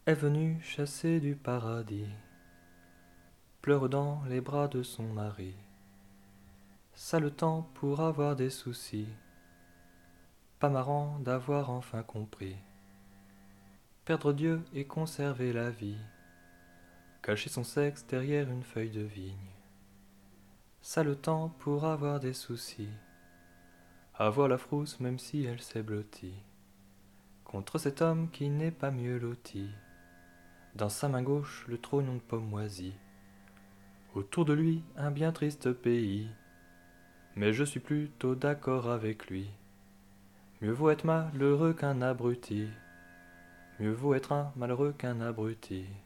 est venue chasser du paradis, pleure dans les bras de son mari. Ça le temps pour avoir des soucis, pas marrant d'avoir enfin compris. Perdre Dieu et conserver la vie, cacher son sexe derrière une feuille de vigne. Ça le temps pour avoir des soucis, avoir la frousse même si elle s'est blottie, contre cet homme qui n'est pas mieux loti. Dans sa main gauche le trognon de pomme moisie, autour de lui un bien triste pays. Mais je suis plutôt d'accord avec lui. Mieux vaut être malheureux qu'un abruti. Mieux vaut être un malheureux qu'un abruti.